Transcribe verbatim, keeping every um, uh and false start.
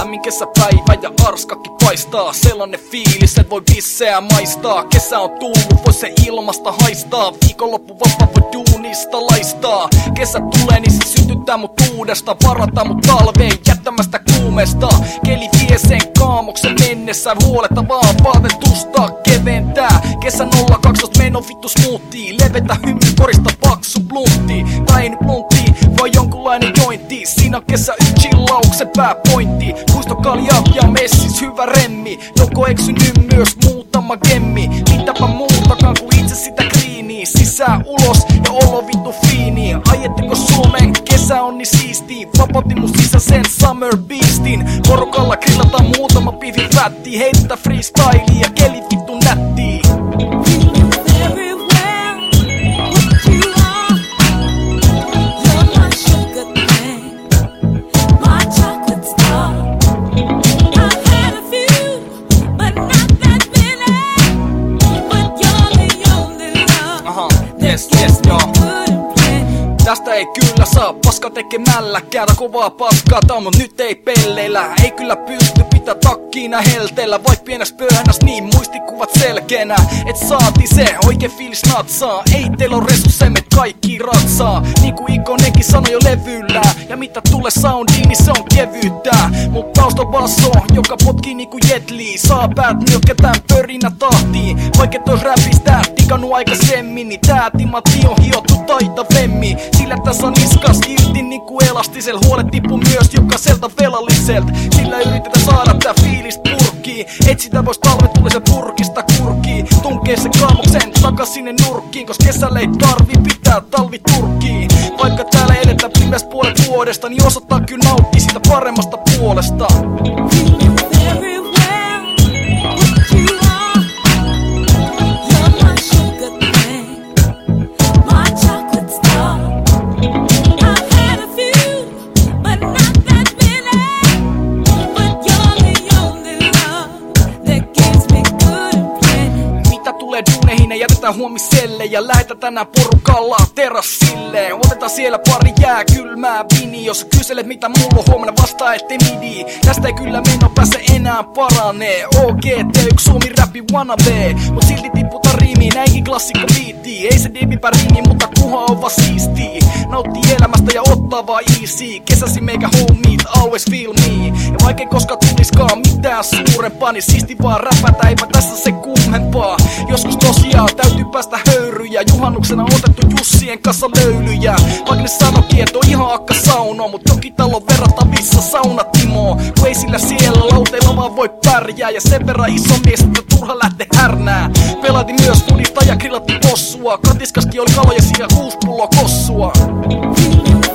lämmin kesäpäivä ja arskakki paistaa. Sellainen fiilis, et voi visseä maistaa. Kesä on tullut, voi se ilmasta haistaa. Viikonloppu vapaa voi duunista laistaa. Kesä tulee, niin se sytyttää mut uudesta. Varataan mut talveen jättämästä kuumesta. Keli vie sen kaamoksen mennessä. Huoletta vaan vaatetusta keventää. Kesä nolla kaksitoista meno vittu smoothie. Levetä hymy korista paksu bluntti. Tai ei nyt bluntti, vaan jonkunlainen jointi. Siinä on kesä yksi chillauksen pääpointti. Puistokalja ja messis hyvä remmi. Joko eksynyt myös muutama gemmi. Mitäpä muutakaan kuin itse sitä kriiniä. Sisään ulos ja olo vittu fiini. Ajetteko Suomen kesä on niin siisti. Vapautin mun sisäisen summer beastin. Porukalla grillataan muutama pivi fätti. Heitettä freestylia ja keli vittu nättii. Yes, yes, joo. Tästä ei kyllä saa paska tekemällä. Käätä kovaa paskaa, tää mut nyt ei pelleillä. Ei kyllä pysty pitää takkiina helteellä. Vaik pienäs pöhänäs niin muistikuvat selkeänä. Et saati se oikein fiilis natsaa. Ei teillä on resursseja, me kaikki ratsaa. Niinku Ikonenkin sanoi jo levyllä. Ja mitä tulee soundiin, niin se on kevyyttä. Mut tausta basso, joka potkii niinku Jet Li. Saa päät nyökkätään pörinä tahtiin. Vaikka tois räpistä digannut aikaisemmin, niin tää timatti on hiottu taitavemmin. Sillä tässä on niskas irti niinku elastisel. Huolet tippu myös jokaiselta velalliselta. Sillä yritetään saada tää fiilis purkkiin. Et sitä vois talvet tulee se purkista kurkkiin. Tunkee se kaamoksen takas sinne nurkkiin. Kos kesällä ei tarvi pitää talvi turkkiin. Vaikka täällä edetään pimeäs puolet vuodesta, niin osoittaa kyllä nauttii siitä paremmasta puolesta. Duuneihin ei jätetä huomiselle ja lähetä tänään porukalla terassille. Otetaan siellä pari jää kylmää vini. Jos kyselet mitä mulla on huomenna vastaa ette midi. Tästä ei kyllä meno pääse enää paranee. O G T yksi Suomi räppi wannabe. Mut silti tipputa riimiin näinkin klassikko biitti. Ei se debipä ringi mutta kuha on vaan siisti. Nauttii elämästä ja ottaa vaan easy. Kesäsi meikä homeit always feel me. Ja vaikka ei koskaan tuliskaan mitään suurempaa, niin siisti vaan räpätä eipä tässä se kummempaa. Joskus tosiaan täytyy päästä höyryjä. Juhannuksena on otettu Jussien kanssa löylyjä. Vaikka ne sanokin et on ihan akka sauno. Mut toki talon verrattavissa sauna Timo. Kun ei sillä siellä lauteilla vaan voi pärjää. Ja sen verran iso mies että turha lähtee härnää. Pelaatiin myös fudista ja grillattiin possua. Katiskaskin oli kaloja siinä kuusi pulloa kossua.